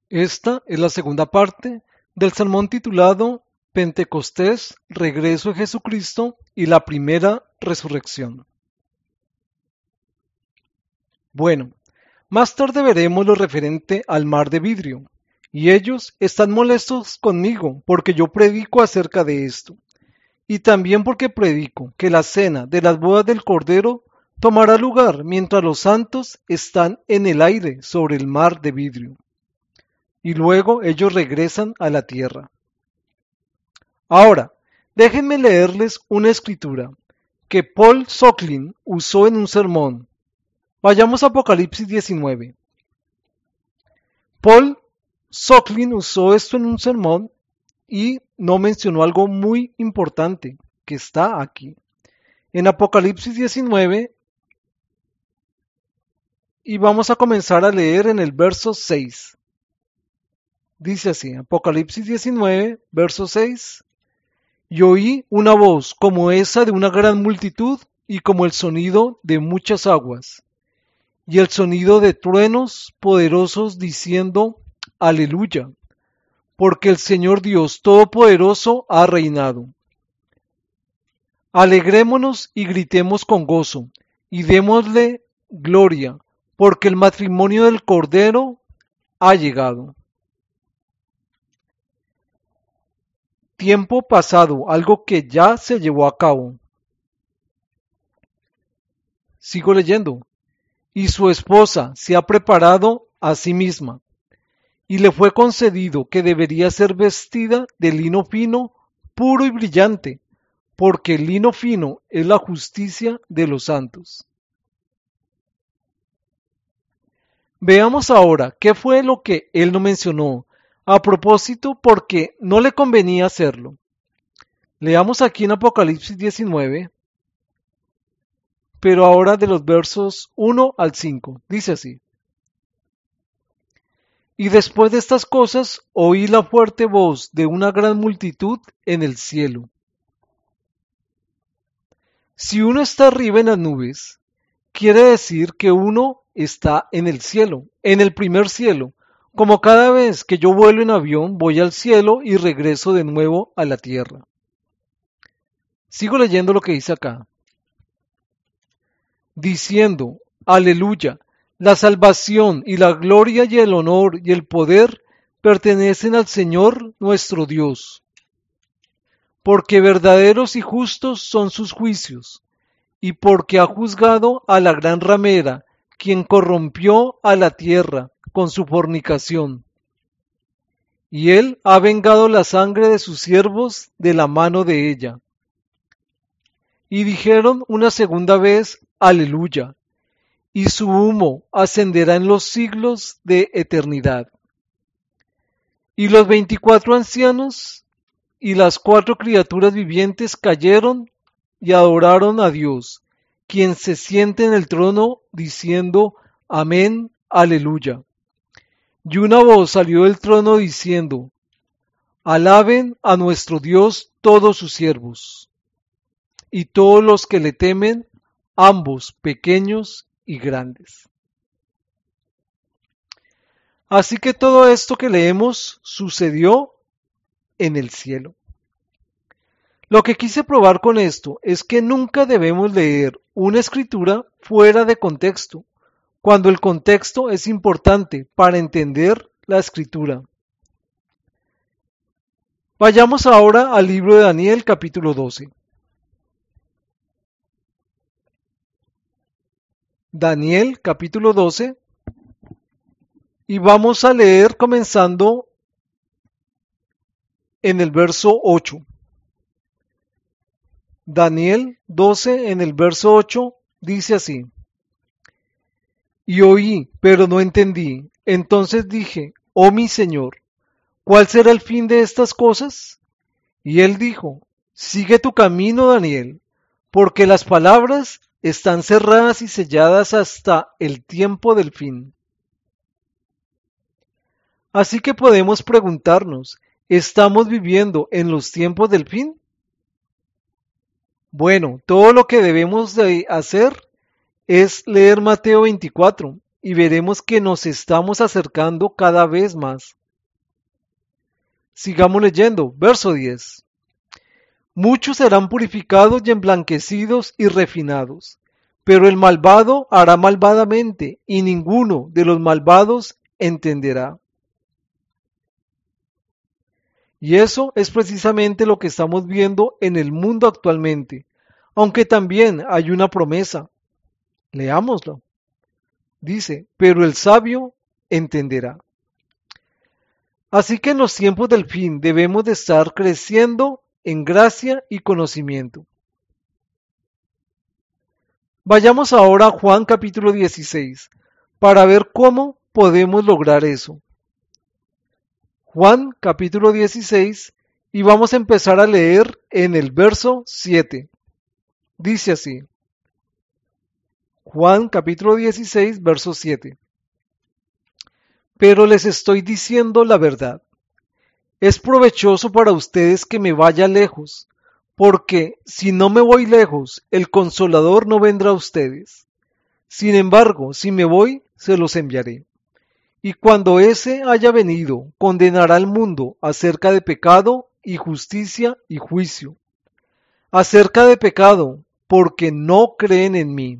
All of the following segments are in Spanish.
Esta es la segunda parte del sermón titulado Pentecostés, regreso de Jesucristo y la primera resurrección. Bueno, más tarde veremos lo referente al mar de vidrio, y ellos están molestos conmigo porque yo predico acerca de esto, y también porque predico que la cena de las bodas del Cordero tomará lugar mientras los santos están en el aire sobre el mar de vidrio, y luego ellos regresan a la tierra. Ahora, déjenme leerles una escritura que Paul Socklin usó en un sermón. Vayamos a Apocalipsis 19. Paul Socklin usó esto en un sermón y no mencionó algo muy importante que está aquí. En Apocalipsis 19, y vamos a comenzar a leer en el verso 6. Dice así, Apocalipsis 19, verso 6. Y oí una voz como esa de una gran multitud y como el sonido de muchas aguas, y el sonido de truenos poderosos diciendo, Aleluya, porque el Señor Dios Todopoderoso ha reinado. Alegrémonos y gritemos con gozo, y démosle gloria, porque el matrimonio del Cordero ha llegado. Tiempo pasado, algo que ya se llevó a cabo. Sigo leyendo. Y su esposa se ha preparado a sí misma, y le fue concedido que debería ser vestida de lino fino, puro y brillante, porque el lino fino es la justicia de los santos. Veamos ahora qué fue lo que él no mencionó, a propósito porque no le convenía hacerlo. Leamos aquí en Apocalipsis 19, pero ahora de los versos 1 al 5. Dice así. Y después de estas cosas oí la fuerte voz de una gran multitud en el cielo. Si uno está arriba en las nubes, quiere decir que uno está en el cielo, en el primer cielo, como cada vez que yo vuelo en avión voy al cielo y regreso de nuevo a la tierra. Sigo leyendo lo que dice acá. Diciendo, Aleluya, la salvación y la gloria y el honor y el poder pertenecen al Señor nuestro Dios, porque verdaderos y justos son sus juicios, y porque ha juzgado a la gran ramera, quien corrompió a la tierra con su fornicación. Y él ha vengado la sangre de sus siervos de la mano de ella. Y dijeron una segunda vez, Aleluya, y su humo ascenderá en los siglos de eternidad. Y los 24 ancianos y las 4 criaturas vivientes cayeron y adoraron a Dios, quien se siente en el trono, diciendo, Amén, Aleluya. Y una voz salió del trono diciendo, Alaben a nuestro Dios todos sus siervos, y todos los que le temen, ambos pequeños y grandes. Así que todo esto que leemos sucedió en el cielo. Lo que quise probar con esto es que nunca debemos leer una escritura fuera de contexto, cuando el contexto es importante para entender la escritura. Vayamos ahora al libro de Daniel capítulo 12. Daniel capítulo 12 y vamos a leer comenzando en el verso 8. Daniel 12 en el verso 8 dice así. Y oí, pero no entendí. Entonces dije, oh mi Señor, ¿cuál será el fin de estas cosas? Y él dijo, sigue tu camino, Daniel, porque las palabras están cerradas y selladas hasta el tiempo del fin. Así que podemos preguntarnos, ¿estamos viviendo en los tiempos del fin? Bueno, todo lo que debemos de hacer es leer Mateo 24 y veremos que nos estamos acercando cada vez más. Sigamos leyendo, verso 10. Muchos serán purificados y emblanquecidos y refinados, pero el malvado hará malvadamente, y ninguno de los malvados entenderá. Y eso es precisamente lo que estamos viendo en el mundo actualmente, aunque también hay una promesa. Leámoslo. Dice, pero el sabio entenderá. Así que en los tiempos del fin debemos de estar creciendo en gracia y conocimiento. Vayamos ahora a Juan capítulo 16 para ver cómo podemos lograr eso. Juan capítulo 16 y vamos a empezar a leer en el verso 7. Dice así. Juan capítulo 16 verso 7. Pero les estoy diciendo la verdad. Es provechoso para ustedes que me vaya lejos, porque si no me voy lejos, el Consolador no vendrá a ustedes. Sin embargo, si me voy, se los enviaré. Y cuando ese haya venido, condenará al mundo acerca de pecado y justicia y juicio. Acerca de pecado, porque no creen en mí.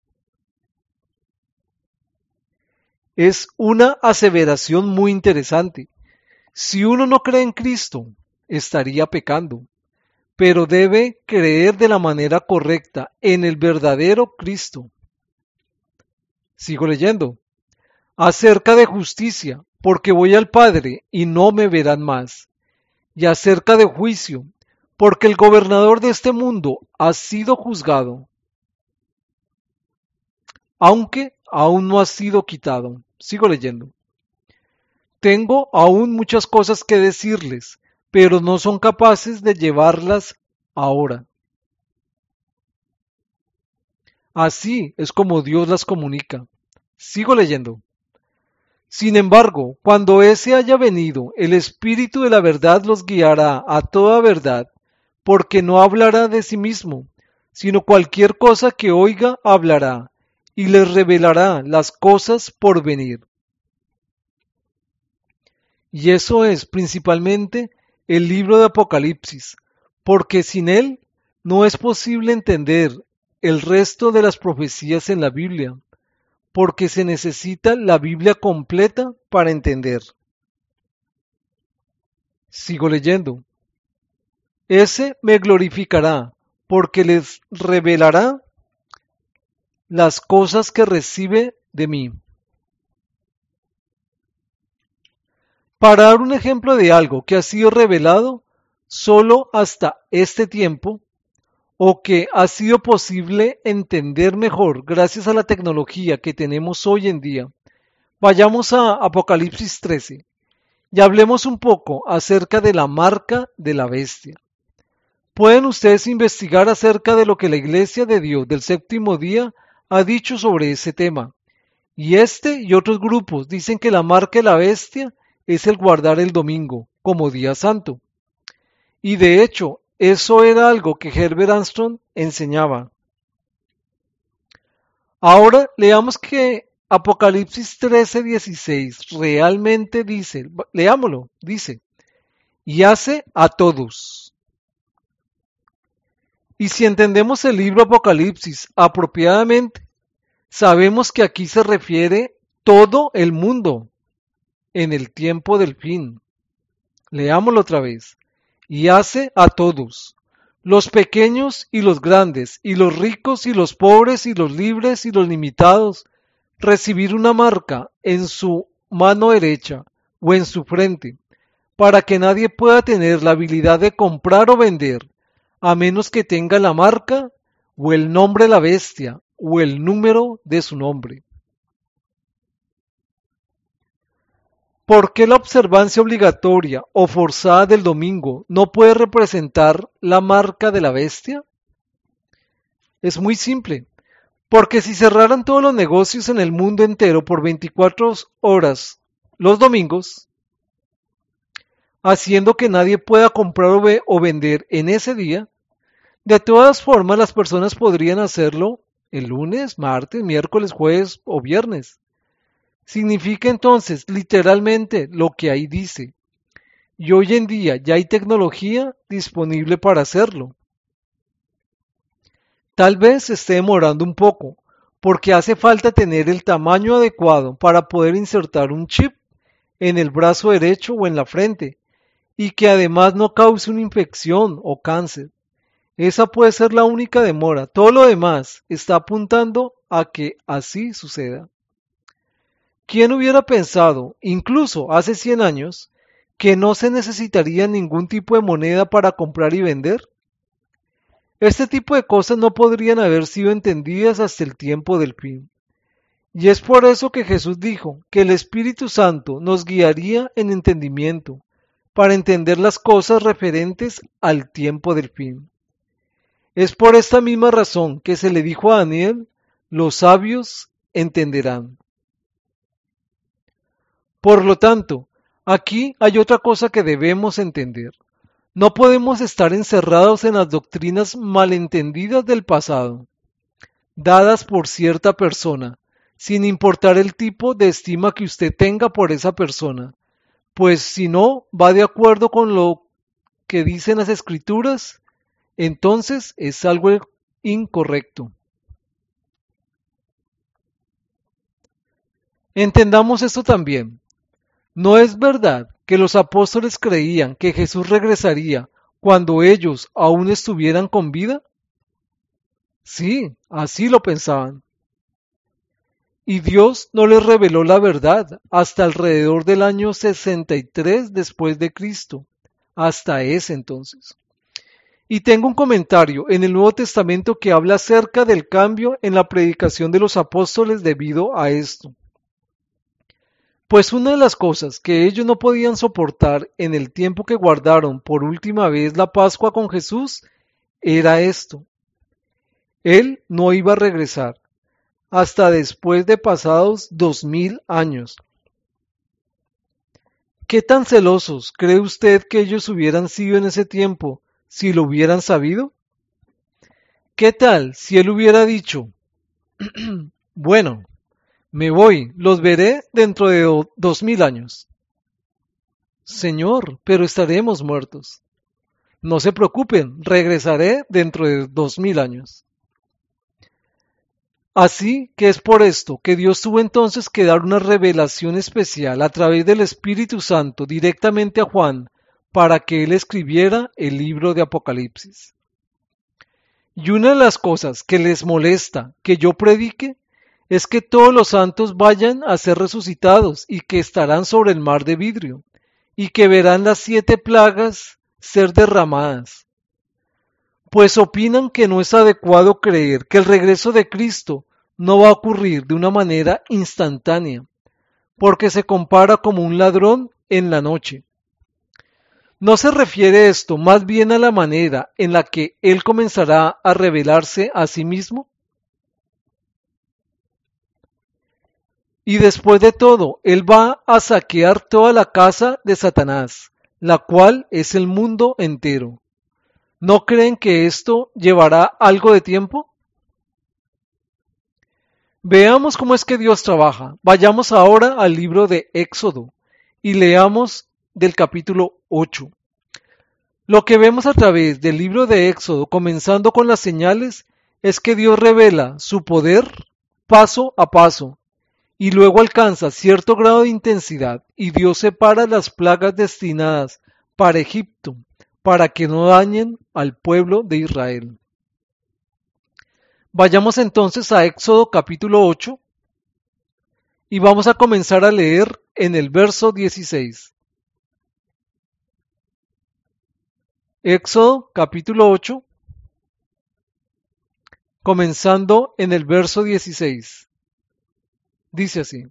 Es una aseveración muy interesante. Si uno no cree en Cristo, estaría pecando, pero debe creer de la manera correcta en el verdadero Cristo. Sigo leyendo. Acerca de justicia, porque voy al Padre y no me verán más. Y acerca de juicio, porque el gobernador de este mundo ha sido juzgado, aunque aún no ha sido quitado. Sigo leyendo. Tengo aún muchas cosas que decirles, pero no son capaces de llevarlas ahora. Así es como Dios las comunica. Sigo leyendo. Sin embargo, cuando ese haya venido, el Espíritu de la verdad los guiará a toda verdad, porque no hablará de sí mismo, sino cualquier cosa que oiga hablará, y les revelará las cosas por venir. Y eso es principalmente el libro de Apocalipsis, porque sin él no es posible entender el resto de las profecías en la Biblia, porque se necesita la Biblia completa para entender. Sigo leyendo. Ese me glorificará, porque les revelará las cosas que recibe de mí. Para dar un ejemplo de algo que ha sido revelado solo hasta este tiempo, o que ha sido posible entender mejor gracias a la tecnología que tenemos hoy en día, vayamos a Apocalipsis 13 y hablemos un poco acerca de la marca de la bestia. Pueden ustedes investigar acerca de lo que la Iglesia de Dios del séptimo día ha dicho sobre ese tema. Y este y otros grupos dicen que la marca de la bestia es el guardar el domingo como día santo. Y de hecho, eso era algo que Herbert Armstrong enseñaba. Ahora leamos que Apocalipsis 13:16 realmente dice, leámoslo, dice, y hace a todos. Y si entendemos el libro Apocalipsis apropiadamente, sabemos que aquí se refiere todo el mundo en el tiempo del fin. Leámoslo otra vez. Y hace a todos, los pequeños y los grandes, y los ricos y los pobres, y los libres y los limitados, recibir una marca en su mano derecha o en su frente, para que nadie pueda tener la habilidad de comprar o vender, a menos que tenga la marca o el nombre de la bestia o el número de su nombre. ¿Por qué la observancia obligatoria o forzada del domingo no puede representar la marca de la bestia? Es muy simple, porque si cerraran todos los negocios en el mundo entero por 24 horas los domingos, haciendo que nadie pueda comprar o vender en ese día, de todas formas las personas podrían hacerlo el lunes, martes, miércoles, jueves o viernes. Significa entonces literalmente lo que ahí dice. Y hoy en día ya hay tecnología disponible para hacerlo. Tal vez se esté demorando un poco, porque hace falta tener el tamaño adecuado para poder insertar un chip en el brazo derecho o en la frente, y que además no cause una infección o cáncer. Esa puede ser la única demora. Todo lo demás está apuntando a que así suceda. ¿Quién hubiera pensado, incluso hace 100 años, que no se necesitaría ningún tipo de moneda para comprar y vender? Este tipo de cosas no podrían haber sido entendidas hasta el tiempo del fin. Y es por eso que Jesús dijo que el Espíritu Santo nos guiaría en entendimiento, para entender las cosas referentes al tiempo del fin. Es por esta misma razón que se le dijo a Daniel, los sabios entenderán. Por lo tanto, aquí hay otra cosa que debemos entender. No podemos estar encerrados en las doctrinas malentendidas del pasado, dadas por cierta persona, sin importar el tipo de estima que usted tenga por esa persona, pues si no va de acuerdo con lo que dicen las escrituras, entonces es algo incorrecto. Entendamos esto también. ¿No es verdad que los apóstoles creían que Jesús regresaría cuando ellos aún estuvieran con vida? Sí, así lo pensaban. Y Dios no les reveló la verdad hasta alrededor del año 63 después de Cristo, hasta ese entonces. Y tengo un comentario en el Nuevo Testamento que habla acerca del cambio en la predicación de los apóstoles debido a esto. Pues una de las cosas que ellos no podían soportar en el tiempo que guardaron por última vez la Pascua con Jesús era esto. Él no iba a regresar hasta después de pasados 2000 años. ¿Qué tan celosos cree usted que ellos hubieran sido en ese tiempo si lo hubieran sabido? ¿Qué tal si él hubiera dicho, bueno, me voy, los veré dentro de 2000 años? Señor, pero estaremos muertos. No se preocupen, regresaré dentro de 2000 años. Así que es por esto que Dios tuvo entonces que dar una revelación especial a través del Espíritu Santo directamente a Juan para que él escribiera el libro de Apocalipsis. Y una de las cosas que les molesta que yo predique es que todos los santos vayan a ser resucitados y que estarán sobre el mar de vidrio y que verán las 7 plagas ser derramadas. Pues opinan que no es adecuado creer que el regreso de Cristo no va a ocurrir de una manera instantánea, porque se compara como un ladrón en la noche. ¿No se refiere esto más bien a la manera en la que Él comenzará a revelarse a sí mismo? Y después de todo, Él va a saquear toda la casa de Satanás, la cual es el mundo entero. ¿No creen que esto llevará algo de tiempo? Veamos cómo es que Dios trabaja. Vayamos ahora al libro de Éxodo y leamos del capítulo 8. Lo que vemos a través del libro de Éxodo, comenzando con las señales, es que Dios revela su poder paso a paso y luego alcanza cierto grado de intensidad y Dios separa las plagas destinadas para Egipto para que no dañen al pueblo de Israel. Vayamos entonces a Éxodo capítulo 8 y vamos a comenzar a leer en el verso 16. Éxodo capítulo 8, comenzando en el verso 16. Dice así.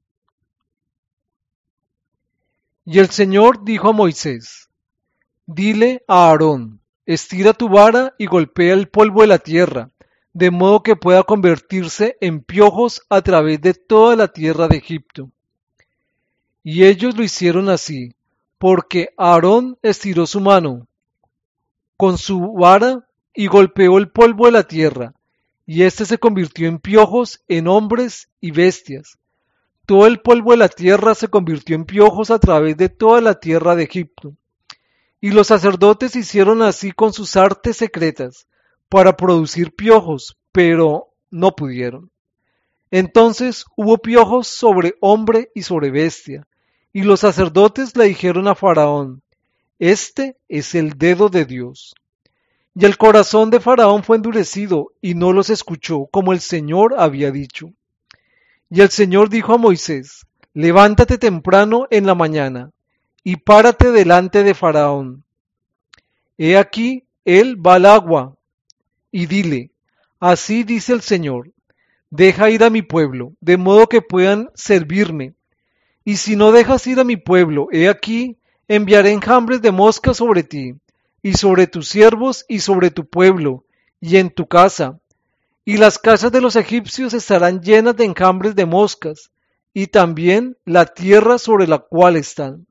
Y el Señor dijo a Moisés, dile a Aarón, estira tu vara y golpea el polvo de la tierra, de modo que pueda convertirse en piojos a través de toda la tierra de Egipto. Y ellos lo hicieron así, porque Aarón estiró su mano con su vara y golpeó el polvo de la tierra, y éste se convirtió en piojos en hombres y bestias. todo el polvo de la tierra se convirtió en piojos a través de toda la tierra de Egipto. Y los sacerdotes hicieron así con sus artes secretas para producir piojos, pero no pudieron. Entonces hubo piojos sobre hombre y sobre bestia, y los sacerdotes le dijeron a Faraón: Este es el dedo de Dios. Y el corazón de Faraón fue endurecido, y no los escuchó, como el Señor había dicho. Y el Señor dijo a Moisés: Levántate temprano en la mañana, y párate delante de Faraón. He aquí, él va al agua, y dile: Así dice el Señor, deja ir a mi pueblo, de modo que puedan servirme. Y si no dejas ir a mi pueblo, he aquí, enviaré enjambres de moscas sobre ti, y sobre tus siervos, y sobre tu pueblo, y en tu casa. Y las casas de los egipcios estarán llenas de enjambres de moscas, y también la tierra sobre la cual están.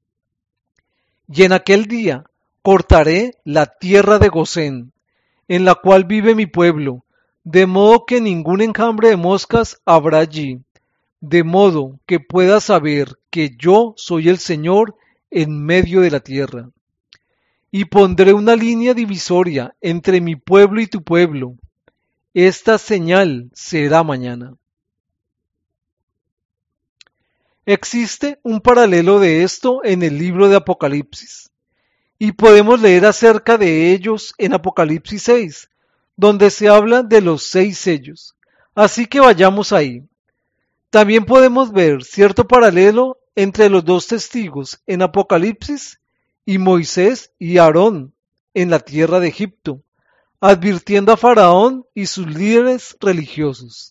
Y en aquel día cortaré la tierra de Gosén, en la cual vive mi pueblo, de modo que ningún enjambre de moscas habrá allí, de modo que puedas saber que yo soy el Señor en medio de la tierra. Y pondré una línea divisoria entre mi pueblo y tu pueblo. Esta señal será mañana. Existe un paralelo de esto en el libro de Apocalipsis, y podemos leer acerca de ellos en Apocalipsis 6, donde se habla de los 6 sellos. Así que vayamos ahí. También podemos ver cierto paralelo entre los 2 testigos en Apocalipsis y Moisés y Aarón en la tierra de Egipto, advirtiendo a Faraón y sus líderes religiosos.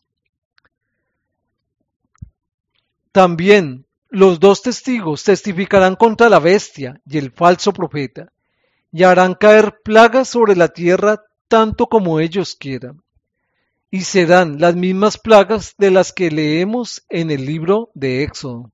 También los 2 testigos testificarán contra la bestia y el falso profeta, y harán caer plagas sobre la tierra tanto como ellos quieran. Y serán las mismas plagas de las que leemos en el libro de Éxodo.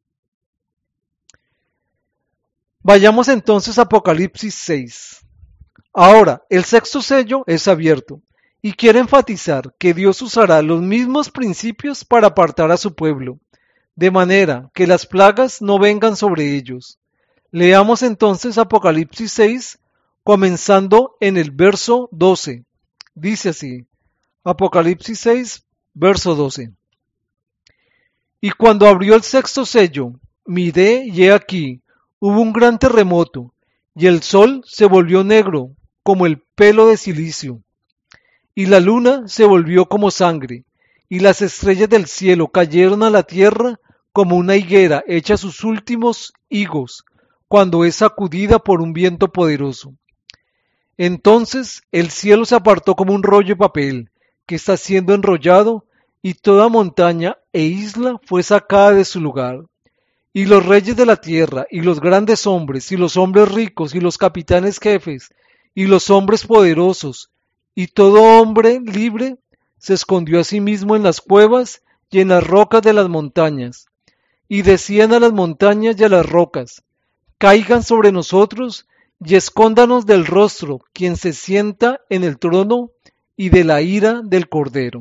Vayamos entonces a Apocalipsis 6. Ahora, el 6º sello es abierto, y quiere enfatizar que Dios usará los mismos principios para apartar a su pueblo, de manera que las plagas no vengan sobre ellos. Leamos entonces Apocalipsis 6, comenzando en el verso 12. Dice así, Apocalipsis 6, verso 12. Y cuando abrió el 6º sello, miré y he aquí, hubo un gran terremoto, y el sol se volvió negro, como el pelo de silicio, y la luna se volvió como sangre, y las estrellas del cielo cayeron a la tierra como una higuera hecha sus últimos higos, cuando es sacudida por un viento poderoso. Entonces el cielo se apartó como un rollo de papel, que está siendo enrollado, y toda montaña e isla fue sacada de su lugar. Y los reyes de la tierra, y los grandes hombres, y los hombres ricos, y los capitanes jefes, y los hombres poderosos, y todo hombre libre, se escondió a sí mismo en las cuevas y en las rocas de las montañas, y decían a las montañas y a las rocas: caigan sobre nosotros, y escóndanos del rostro, quien se sienta en el trono, y de la ira del Cordero.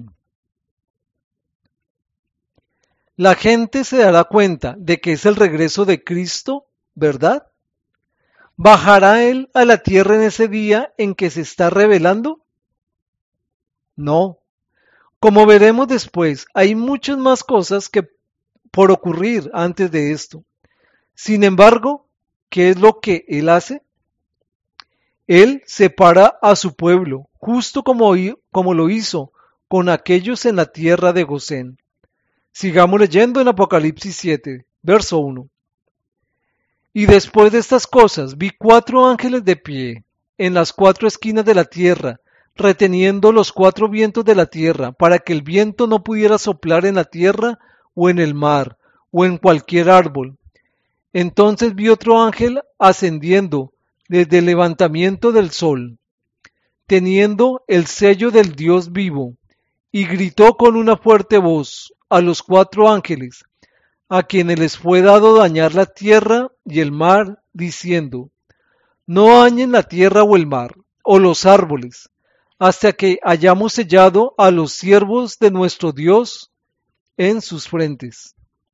La gente se dará cuenta de que es el regreso de Cristo, ¿verdad? ¿Bajará Él a la tierra en ese día en que se está revelando? No. Como veremos después, hay muchas más cosas que por ocurrir antes de esto. Sin embargo, ¿qué es lo que Él hace? Él separa a su pueblo, justo como lo hizo con aquellos en la tierra de Gosén. Sigamos leyendo en Apocalipsis 7, verso 1. Y después de estas cosas vi 4 ángeles de pie en las 4 esquinas de la tierra, reteniendo los 4 vientos de la tierra, para que el viento no pudiera soplar en la tierra, o en el mar, o en cualquier árbol. Entonces vi otro ángel ascendiendo desde el levantamiento del sol, teniendo el sello del Dios vivo, y gritó con una fuerte voz a los 4 ángeles, a quienes les fue dado dañar la tierra y el mar, diciendo: no dañen la tierra o el mar, o los árboles, hasta que hayamos sellado a los siervos de nuestro Dios en sus frentes.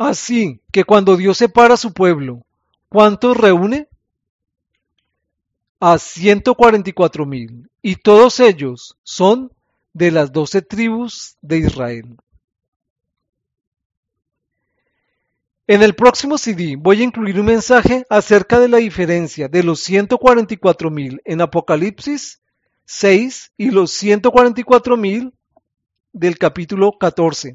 Así que cuando Dios separa a su pueblo, ¿cuántos reúne? A 144,000, y todos ellos son de las 12 tribus de Israel. En el próximo CD voy a incluir un mensaje acerca de la diferencia de los 144,000 en Apocalipsis 6 y los 144,000 del capítulo 14.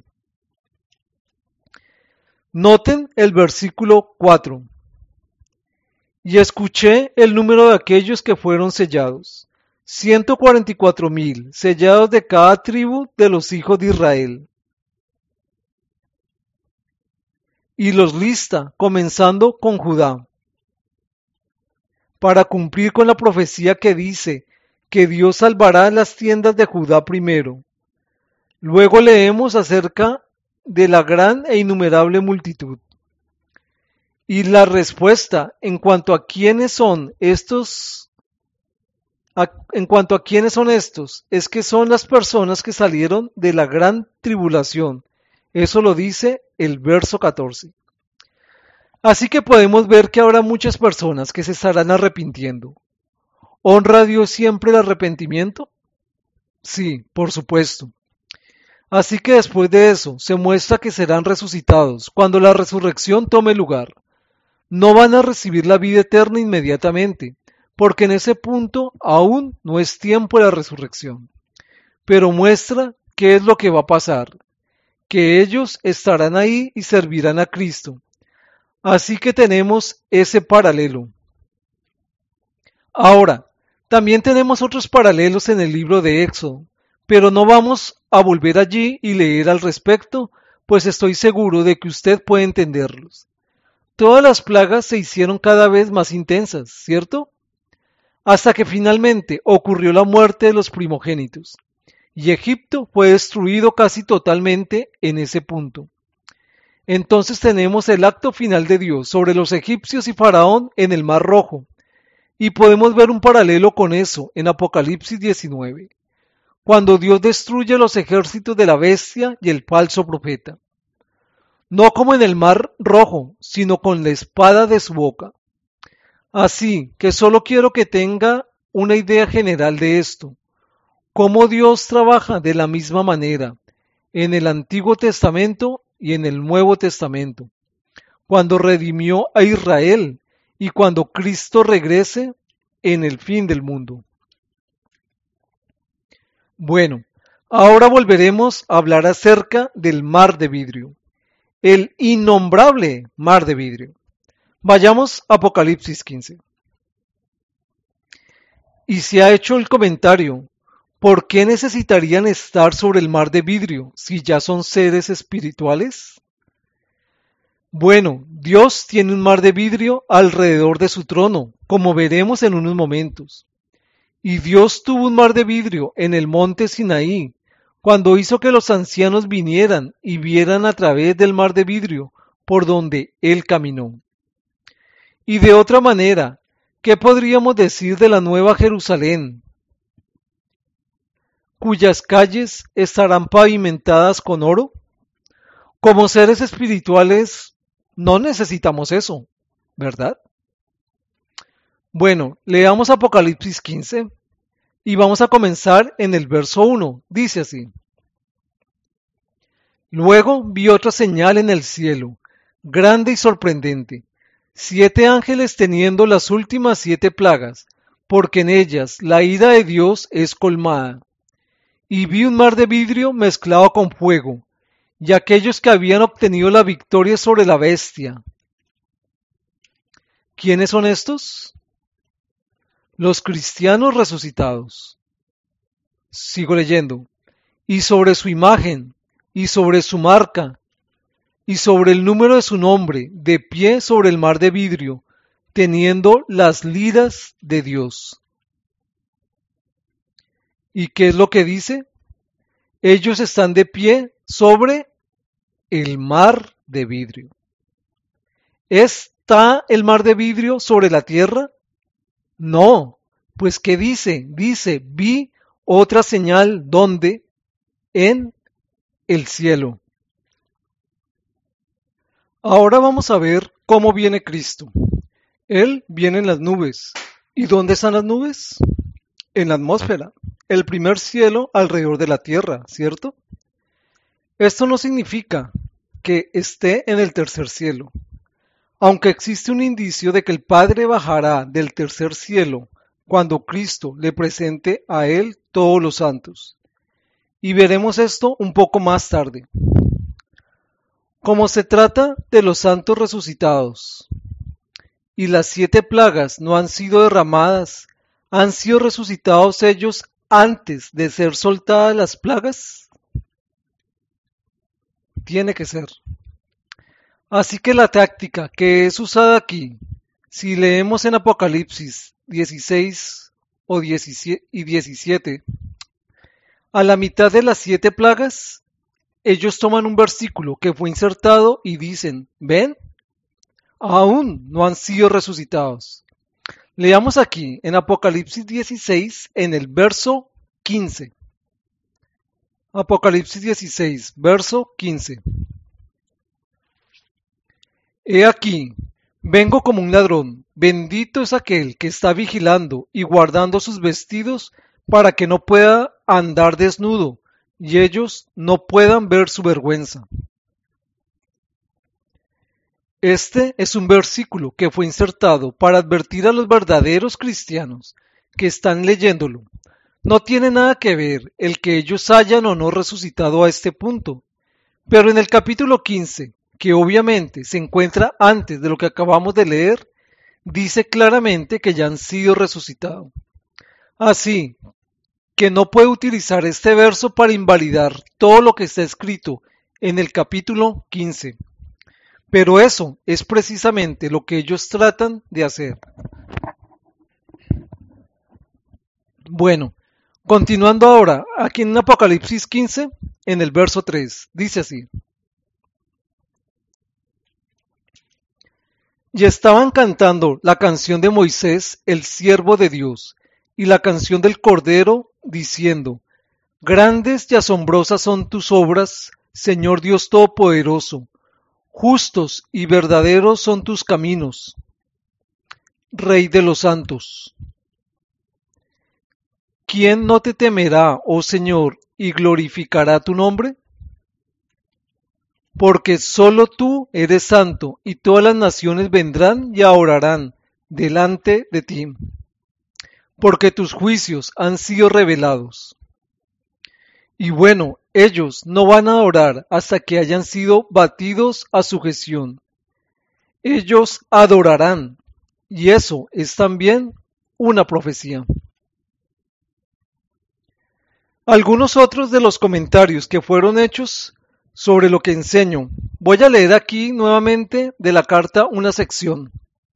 Noten el versículo 4. Y escuché el número de aquellos que fueron sellados, 144,000, sellados de cada tribu de los hijos de Israel. Y los lista, comenzando con Judá, para cumplir con la profecía que dice que Dios salvará las tiendas de Judá primero. Luego leemos acerca de la gran e innumerable multitud. Y la respuesta en cuanto a quiénes son estos, es que son las personas que salieron de la gran tribulación. Eso lo dice el verso 14. Así que podemos ver que habrá muchas personas que se estarán arrepintiendo. ¿Honra a Dios siempre el arrepentimiento? Sí, por supuesto. Así que después de eso se muestra que serán resucitados cuando la resurrección tome lugar. No van a recibir la vida eterna inmediatamente, porque en ese punto aún no es tiempo de la resurrección. Pero muestra qué es lo que va a pasar, que ellos estarán ahí y servirán a Cristo. Así que tenemos ese paralelo. Ahora, también tenemos otros paralelos en el libro de Éxodo, pero no vamos a volver allí y leer al respecto, pues estoy seguro de que usted puede entenderlos. Todas las plagas se hicieron cada vez más intensas, ¿cierto? Hasta que finalmente ocurrió la muerte de los primogénitos, y Egipto fue destruido casi totalmente en ese punto. Entonces tenemos el acto final de Dios sobre los egipcios y Faraón en el Mar Rojo, y podemos ver un paralelo con eso en Apocalipsis 19, cuando Dios destruye los ejércitos de la bestia y el falso profeta. No como en el Mar Rojo, sino con la espada de su boca. Así que solo quiero que tenga una idea general de esto. Cómo Dios trabaja de la misma manera en el Antiguo Testamento y en el Nuevo Testamento, cuando redimió a Israel y cuando Cristo regrese en el fin del mundo. Bueno, ahora volveremos a hablar acerca del mar de vidrio, el innombrable mar de vidrio. Vayamos a Apocalipsis 15. Y se ha hecho el comentario, ¿por qué necesitarían estar sobre el mar de vidrio si ya son seres espirituales? Bueno, Dios tiene un mar de vidrio alrededor de su trono, como veremos en unos momentos. Y Dios tuvo un mar de vidrio en el monte Sinaí, cuando hizo que los ancianos vinieran y vieran a través del mar de vidrio por donde Él caminó. Y de otra manera, ¿qué podríamos decir de la Nueva Jerusalén, cuyas calles estarán pavimentadas con oro? Como seres espirituales, no necesitamos eso, ¿verdad? Bueno, leamos Apocalipsis 15 y vamos a comenzar en el verso 1. Dice así. Luego vi otra señal en el cielo, grande y sorprendente, 7 ángeles teniendo las últimas 7 plagas, porque en ellas la ira de Dios es colmada. Y vi un mar de vidrio mezclado con fuego, y aquellos que habían obtenido la victoria sobre la bestia. ¿Quiénes son estos? Los cristianos resucitados. Sigo leyendo. Y sobre su imagen, y sobre su marca, y sobre el número de su nombre, de pie sobre el mar de vidrio, teniendo las liras de Dios. ¿Y qué es lo que dice? Ellos están de pie sobre el mar de vidrio. ¿Está el mar de vidrio sobre la tierra? No. Pues ¿qué dice? Dice, vi otra señal donde en el cielo. Ahora vamos a ver cómo viene Cristo. Él viene en las nubes. ¿Y dónde están las nubes? En la atmósfera, el primer cielo alrededor de la tierra, ¿cierto? Esto no significa que esté en el tercer cielo, aunque existe un indicio de que el Padre bajará del tercer cielo cuando Cristo le presente a él todos los santos. Y veremos esto un poco más tarde. Como se trata de los santos resucitados, y las 7 plagas no han sido derramadas, ¿han sido resucitados ellos antes de ser soltadas las plagas? Tiene que ser. Así que la táctica que es usada aquí, si leemos en Apocalipsis 16 o 17, a la mitad de las 7 plagas, ellos toman un versículo que fue insertado y dicen, ¿ven? Aún no han sido resucitados. Leamos aquí en Apocalipsis 16 en el verso 15. Apocalipsis 16, verso 15. He aquí, vengo como un ladrón. Bendito es aquel que está vigilando y guardando sus vestidos para que no pueda andar desnudo y ellos no puedan ver su vergüenza. Este es un versículo que fue insertado para advertir a los verdaderos cristianos que están leyéndolo. No tiene nada que ver el que ellos hayan o no resucitado a este punto, pero en el capítulo 15, que obviamente se encuentra antes de lo que acabamos de leer, dice claramente que ya han sido resucitados. Así que no puede utilizar este verso para invalidar todo lo que está escrito en el capítulo 15. Pero eso es precisamente lo que ellos tratan de hacer. Bueno, continuando ahora, aquí en Apocalipsis 15, en el verso 3, dice así. Y estaban cantando la canción de Moisés, el siervo de Dios, y la canción del Cordero, diciendo, Grandes y asombrosas son tus obras, Señor Dios Todopoderoso. Justos y verdaderos son tus caminos, Rey de los santos. ¿Quién no te temerá, oh Señor, y glorificará tu nombre? Porque solo tú eres santo, y todas las naciones vendrán y adorarán delante de ti, porque tus juicios han sido revelados. Y bueno, ellos no van a adorar hasta que hayan sido batidos a sujeción. Ellos adorarán, y eso es también una profecía. Algunos otros de los comentarios que fueron hechos sobre lo que enseño. Voy a leer aquí nuevamente de la carta una sección.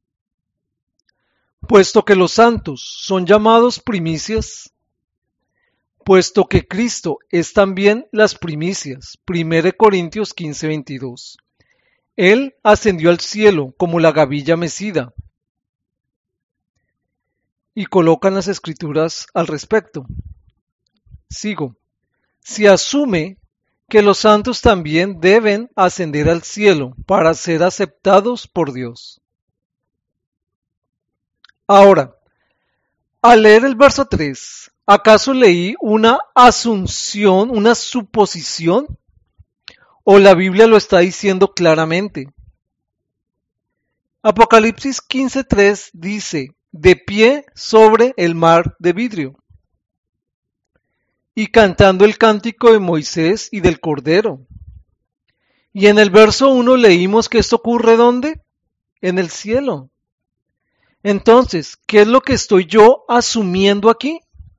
Puesto que los santos son llamados primicias, puesto que Cristo es también las primicias. 1 Corintios 15:22. Él ascendió al cielo como la gavilla mecida. Y colocan las escrituras al respecto. Sigo. Se asume que los santos también deben ascender al cielo para ser aceptados por Dios. Ahora, al leer el verso 3, ¿acaso leí una asunción, una suposición? ¿O la Biblia lo está diciendo claramente? Apocalipsis 15:3 dice, de pie sobre el mar de vidrio, y cantando el cántico de Moisés y del Cordero. Y en el verso 1 leímos que esto ocurre ¿dónde? En el cielo. Entonces, ¿qué es lo que estoy yo asumiendo aquí?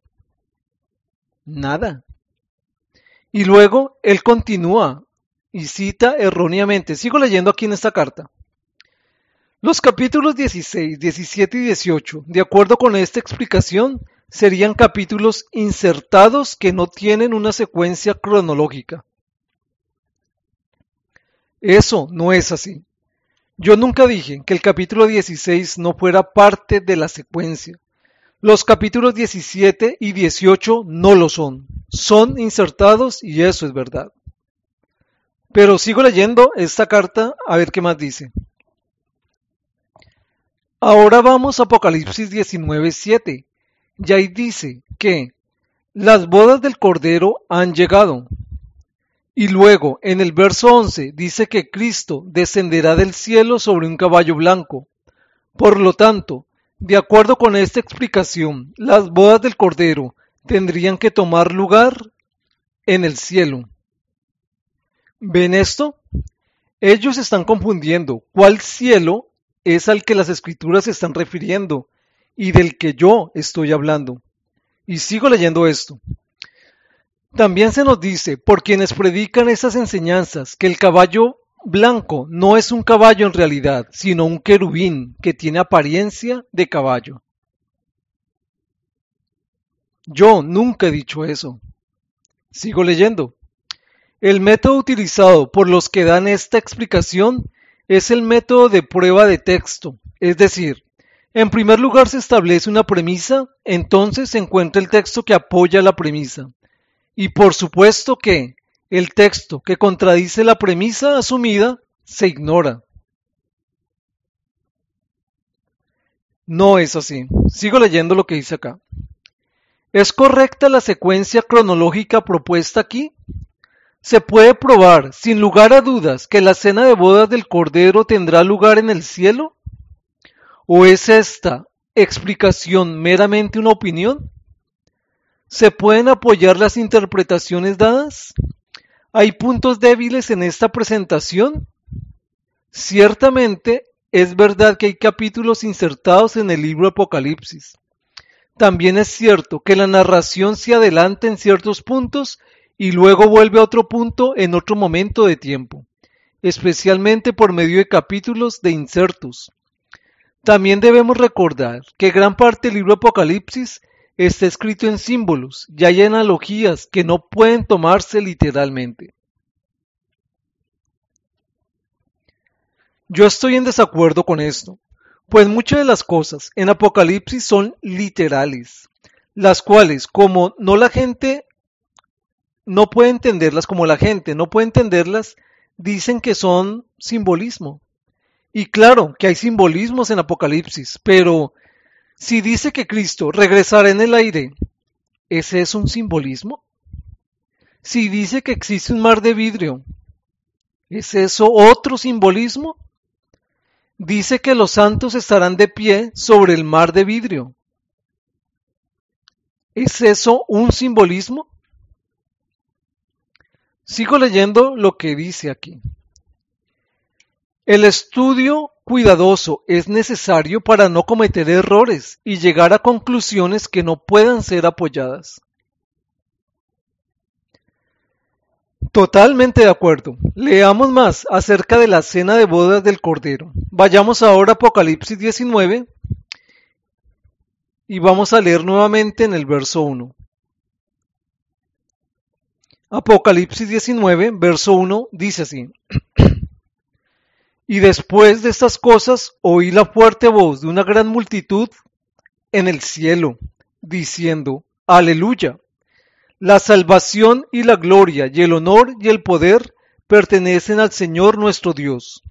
Nada. Y luego él continúa y cita erróneamente. Sigo leyendo aquí en esta carta. Los capítulos 16, 17 y 18, de acuerdo con esta explicación, serían capítulos insertados que no tienen una secuencia cronológica. Eso no es así. Yo nunca dije que el capítulo 16 no fuera parte de la secuencia. Los capítulos 17 y 18 no lo son. Son insertados y eso es verdad. Pero sigo leyendo esta carta a ver qué más dice. Ahora vamos a Apocalipsis 19:7. Y ahí dice que las bodas del Cordero han llegado. Y luego, en el verso 11, dice que Cristo descenderá del cielo sobre un caballo blanco. Por lo tanto, de acuerdo con esta explicación, las bodas del Cordero tendrían que tomar lugar en el cielo. ¿Ven esto? Ellos están confundiendo cuál cielo es al que las escrituras se están refiriendo y del que yo estoy hablando. Y sigo leyendo esto. También se nos dice, por quienes predican esas enseñanzas, que el caballo blanco no es un caballo en realidad, sino un querubín que tiene apariencia de caballo. Yo nunca he dicho eso. Sigo leyendo. El método utilizado por los que dan esta explicación es el método de prueba de texto, es decir, en primer lugar se establece una premisa, entonces se encuentra el texto que apoya la premisa. Y por supuesto que el texto que contradice la premisa asumida se ignora. No es así. Sigo leyendo lo que dice acá. ¿Es correcta la secuencia cronológica propuesta aquí? Se puede probar, sin lugar a dudas, que la cena de bodas del Cordero tendrá lugar en el cielo. ¿O es esta explicación meramente una opinión? ¿Se pueden apoyar las interpretaciones dadas? ¿Hay puntos débiles en esta presentación? Ciertamente es verdad que hay capítulos insertados en el libro Apocalipsis. También es cierto que la narración se adelanta en ciertos puntos y luego vuelve a otro punto en otro momento de tiempo, especialmente por medio de capítulos de insertos. También debemos recordar que gran parte del libro Apocalipsis está escrito en símbolos y hay analogías que no pueden tomarse literalmente. Yo estoy en desacuerdo con esto, pues muchas de las cosas en Apocalipsis son literales, las cuales como la gente no puede entenderlas, dicen que son simbolismo. Y claro que hay simbolismos en Apocalipsis, pero si dice que Cristo regresará en el aire, ¿ese es un simbolismo? Si dice que existe un mar de vidrio, ¿es eso otro simbolismo? Dice que los santos estarán de pie sobre el mar de vidrio. ¿Es eso un simbolismo? Sigo leyendo lo que dice aquí. El estudio cuidadoso es necesario para no cometer errores y llegar a conclusiones que no puedan ser apoyadas. Totalmente de acuerdo. Leamos más acerca de la cena de bodas del Cordero. Vayamos ahora a Apocalipsis 19 y vamos a leer nuevamente en el verso 1. Apocalipsis 19, verso 1 dice así. Y después de estas cosas oí la fuerte voz de una gran multitud en el cielo, diciendo, Aleluya. La salvación y la gloria y el honor y el poder pertenecen al Señor nuestro Dios.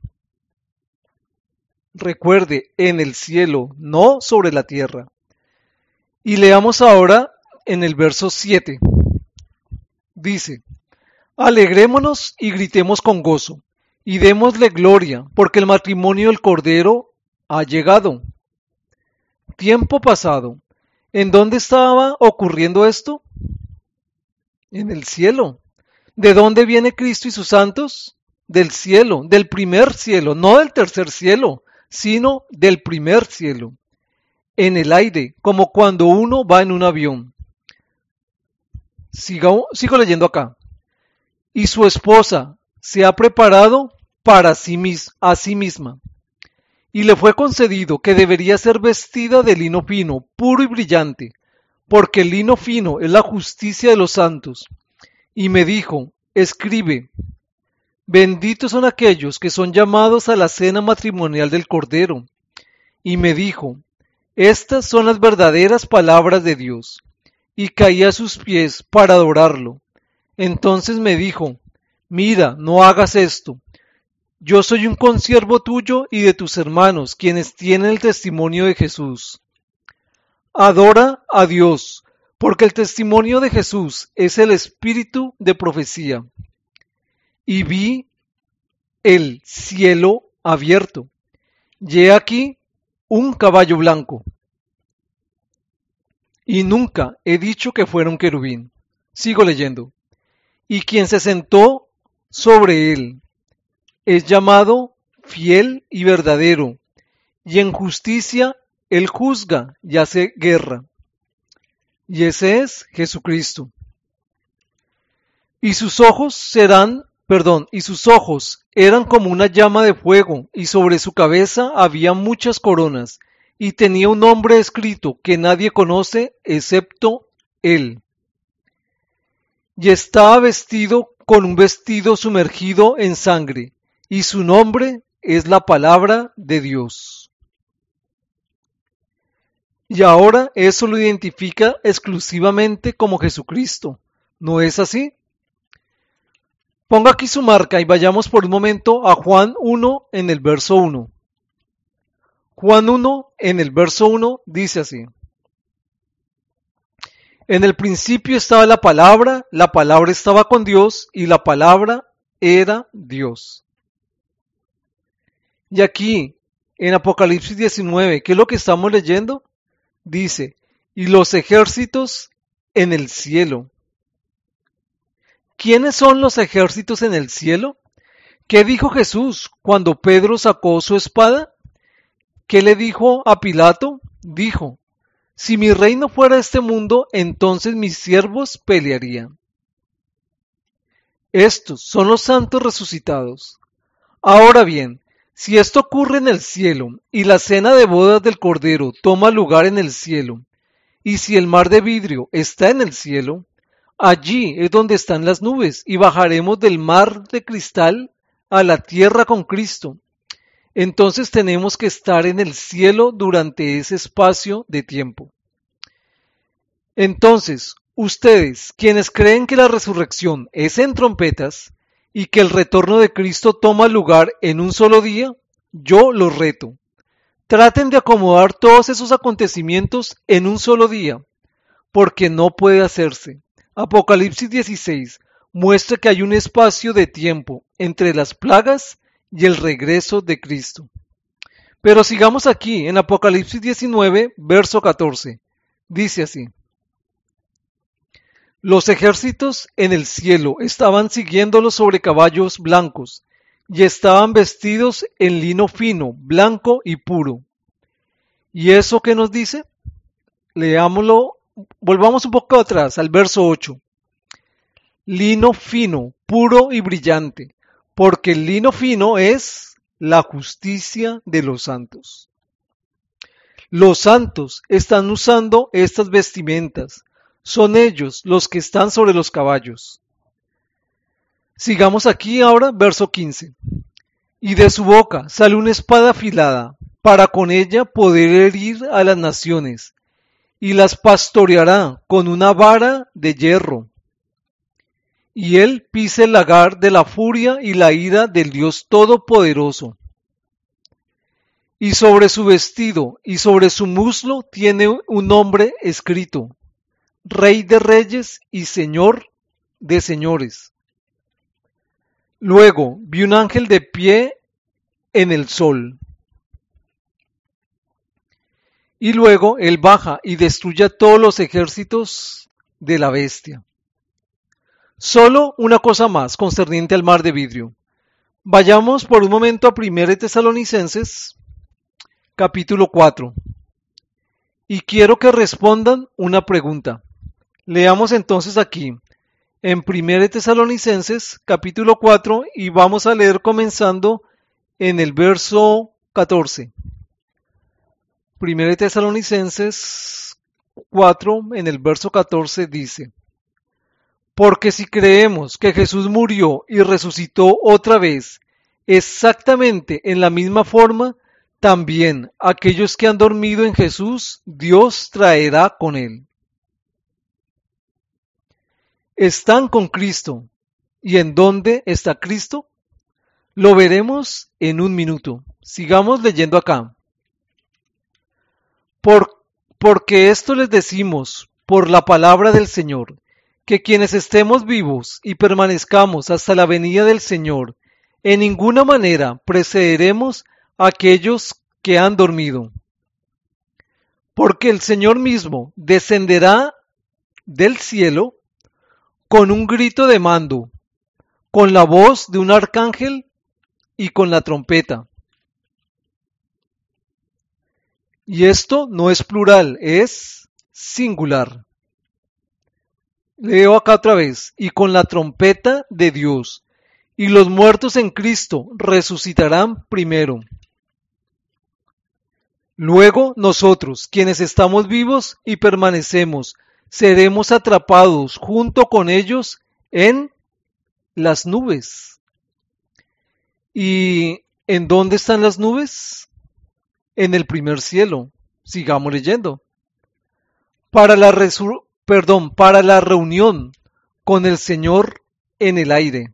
Recuerde, en el cielo, no sobre la tierra. Y leamos ahora en el verso 7. Dice, Alegrémonos y gritemos con gozo, y démosle gloria, porque el matrimonio del Cordero ha llegado. Tiempo pasado. ¿En dónde estaba ocurriendo esto? En el cielo. ¿De dónde viene Cristo y sus santos? Del cielo, del primer cielo, no del tercer cielo, sino del primer cielo. En el aire, como cuando uno va en un avión. Sigo leyendo acá. Y su esposa se ha preparado para a sí misma. Y le fue concedido que debería ser vestida de lino fino, puro y brillante, porque el lino fino es la justicia de los santos. Y me dijo, escribe, benditos son aquellos que son llamados a la cena matrimonial del Cordero. Y me dijo, estas son las verdaderas palabras de Dios. Y caí a sus pies para adorarlo. Entonces me dijo, mira, no hagas esto. Yo soy un consiervo tuyo y de tus hermanos, quienes tienen el testimonio de Jesús. Adora a Dios, porque el testimonio de Jesús es el espíritu de profecía. Y vi el cielo abierto, y he aquí un caballo blanco. Y nunca he dicho que fuera un querubín. Sigo leyendo. Y quien se sentó sobre él es llamado fiel y verdadero, y en justicia él juzga y hace guerra. Y ese es Jesucristo. Y sus ojos eran como una llama de fuego, y sobre su cabeza había muchas coronas, y tenía un nombre escrito que nadie conoce excepto él. Y estaba vestido con un vestido sumergido en sangre, y su nombre es la palabra de Dios. Y ahora eso lo identifica exclusivamente como Jesucristo. ¿No es así? Ponga aquí su marca y vayamos por un momento a Juan 1 en el verso 1. Juan 1 en el verso 1 dice así. En el principio estaba la palabra estaba con Dios y la palabra era Dios. Y aquí, en Apocalipsis 19, ¿qué es lo que estamos leyendo? Dice, y los ejércitos en el cielo. ¿Quiénes son los ejércitos en el cielo? ¿Qué dijo Jesús cuando Pedro sacó su espada? ¿Qué le dijo a Pilato? Dijo, si mi reino fuera este mundo, entonces mis siervos pelearían. Estos son los santos resucitados. Ahora bien, si esto ocurre en el cielo, y la cena de bodas del Cordero toma lugar en el cielo, y si el mar de vidrio está en el cielo, allí es donde están las nubes, y bajaremos del mar de cristal a la tierra con Cristo. Entonces tenemos que estar en el cielo durante ese espacio de tiempo. Entonces, ustedes, quienes creen que la resurrección es en trompetas y que el retorno de Cristo toma lugar en un solo día, yo los reto. Traten de acomodar todos esos acontecimientos en un solo día, porque no puede hacerse. Apocalipsis 16 muestra que hay un espacio de tiempo entre las plagas y el regreso de Cristo. Pero sigamos aquí en Apocalipsis 19, verso 14. Dice así. Los ejércitos en el cielo estaban siguiéndolos sobre caballos blancos y estaban vestidos en lino fino, blanco y puro. ¿Y eso qué nos dice? Leámoslo, volvamos un poco atrás al verso 8. Lino fino, puro y brillante, porque el lino fino es la justicia de los santos. Los santos están usando estas vestimentas. Son ellos los que están sobre los caballos. Sigamos aquí ahora, verso 15. Y de su boca sale una espada afilada, para con ella poder herir a las naciones, y las pastoreará con una vara de hierro. Y él pisa el lagar de la furia y la ira del Dios Todopoderoso. Y sobre su vestido y sobre su muslo tiene un nombre escrito, Rey de Reyes y Señor de Señores. Luego vi un ángel de pie en el sol. Y luego él baja y destruye a todos los ejércitos de la bestia. Solo una cosa más concerniente al mar de vidrio. Vayamos por un momento a 1 Tesalonicenses, capítulo 4. Y quiero que respondan una pregunta. Leamos entonces aquí, en 1 Tesalonicenses, capítulo 4, y vamos a leer comenzando en el verso 14. 1 Tesalonicenses 4, en el verso 14 dice, porque si creemos que Jesús murió y resucitó otra vez, exactamente en la misma forma, también aquellos que han dormido en Jesús, Dios traerá con él. Están con Cristo. ¿Y en dónde está Cristo? Lo veremos en un minuto. Sigamos leyendo acá. Porque esto les decimos por la palabra del Señor, que quienes estemos vivos y permanezcamos hasta la venida del Señor, en ninguna manera precederemos a aquellos que han dormido. Porque el Señor mismo descenderá del cielo con un grito de mando, con la voz de un arcángel y con la trompeta. Y esto no es plural, es singular. Leo acá otra vez. Y con la trompeta de Dios. Y los muertos en Cristo resucitarán primero. Luego nosotros, quienes estamos vivos y permanecemos, seremos atrapados junto con ellos en las nubes. ¿Y en dónde están las nubes? En el primer cielo. Sigamos leyendo. Para la reunión con el Señor en el aire.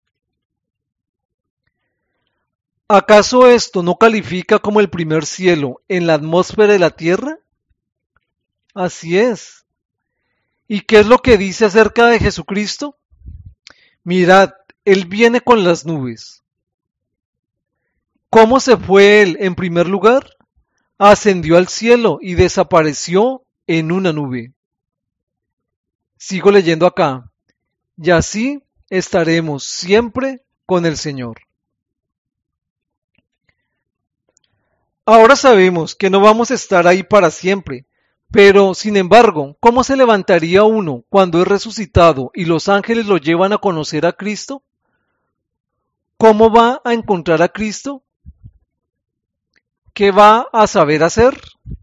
¿Acaso esto no califica como el primer cielo en la atmósfera de la tierra? Así es. ¿Y qué es lo que dice acerca de Jesucristo? Mirad, Él viene con las nubes. ¿Cómo se fue Él en primer lugar? Ascendió al cielo y desapareció en una nube. Sigo leyendo acá. Y así estaremos siempre con el Señor. Ahora sabemos que no vamos a estar ahí para siempre, pero sin embargo, ¿cómo se levantaría uno cuando es resucitado y los ángeles lo llevan a conocer a Cristo? ¿Cómo va a encontrar a Cristo? ¿Qué va a saber hacer?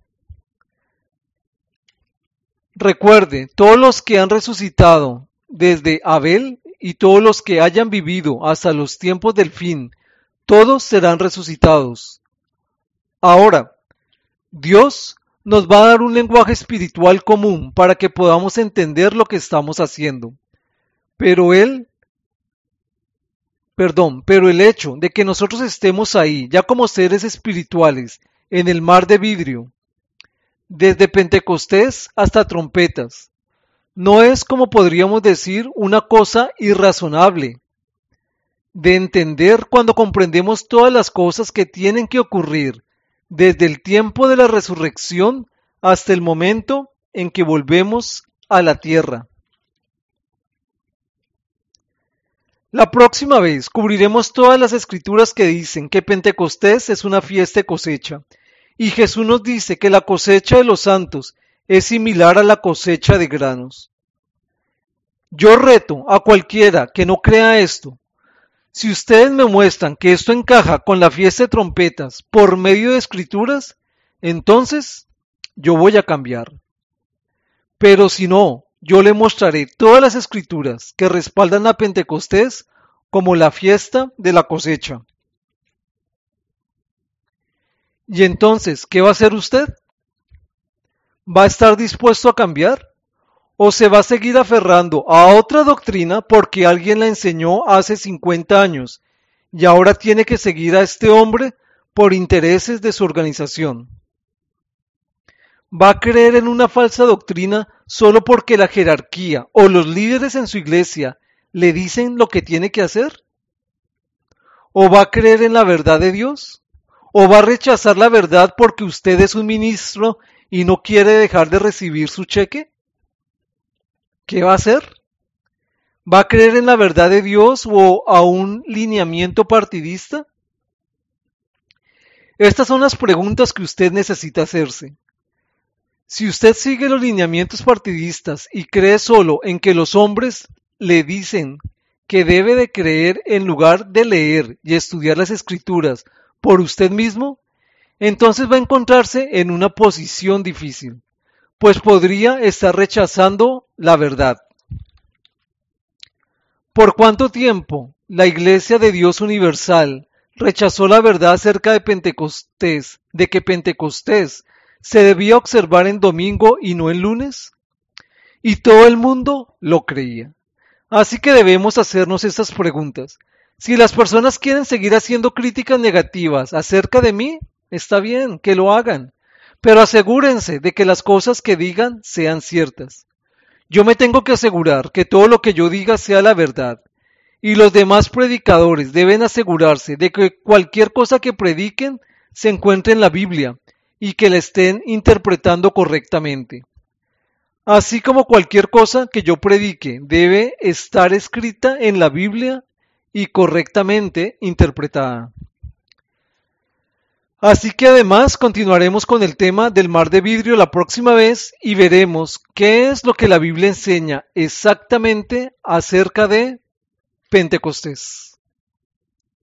Recuerde, todos los que han resucitado desde Abel y todos los que hayan vivido hasta los tiempos del fin, todos serán resucitados. Ahora, Dios nos va a dar un lenguaje espiritual común para que podamos entender lo que estamos haciendo. Pero el hecho de que nosotros estemos ahí, ya como seres espirituales, en el mar de vidrio, desde Pentecostés hasta trompetas, no es, como podríamos decir, una cosa irrazonable de entender cuando comprendemos todas las cosas que tienen que ocurrir desde el tiempo de la resurrección hasta el momento en que volvemos a la tierra. La próxima vez cubriremos todas las escrituras que dicen que Pentecostés es una fiesta de cosecha, y Jesús nos dice que la cosecha de los santos es similar a la cosecha de granos. Yo reto a cualquiera que no crea esto. Si ustedes me muestran que esto encaja con la fiesta de trompetas por medio de escrituras, entonces yo voy a cambiar. Pero si no, yo le mostraré todas las escrituras que respaldan a Pentecostés como la fiesta de la cosecha. ¿Y entonces qué va a hacer usted? ¿Va a estar dispuesto a cambiar? ¿O se va a seguir aferrando a otra doctrina porque alguien la enseñó hace 50 años y ahora tiene que seguir a este hombre por intereses de su organización? ¿Va a creer en una falsa doctrina solo porque la jerarquía o los líderes en su iglesia le dicen lo que tiene que hacer? ¿O va a creer en la verdad de Dios? ¿O va a rechazar la verdad porque usted es un ministro y no quiere dejar de recibir su cheque? ¿Qué va a hacer? ¿Va a creer en la verdad de Dios o a un lineamiento partidista? Estas son las preguntas que usted necesita hacerse. Si usted sigue los lineamientos partidistas y cree solo en que los hombres le dicen que debe de creer en lugar de leer y estudiar las escrituras por usted mismo, entonces va a encontrarse en una posición difícil, pues podría estar rechazando la verdad. ¿Por cuánto tiempo la Iglesia de Dios Universal rechazó la verdad acerca de Pentecostés, de que Pentecostés se debía observar en domingo y no en lunes? Y todo el mundo lo creía. Así que debemos hacernos estas preguntas. Si las personas quieren seguir haciendo críticas negativas acerca de mí, está bien, que lo hagan, pero asegúrense de que las cosas que digan sean ciertas. Yo me tengo que asegurar que todo lo que yo diga sea la verdad, y los demás predicadores deben asegurarse de que cualquier cosa que prediquen se encuentre en la Biblia y que la estén interpretando correctamente. Así como cualquier cosa que yo predique debe estar escrita en la Biblia y correctamente interpretada. Así que además continuaremos con el tema del mar de vidrio la próxima vez y veremos qué es lo que la Biblia enseña exactamente acerca de Pentecostés.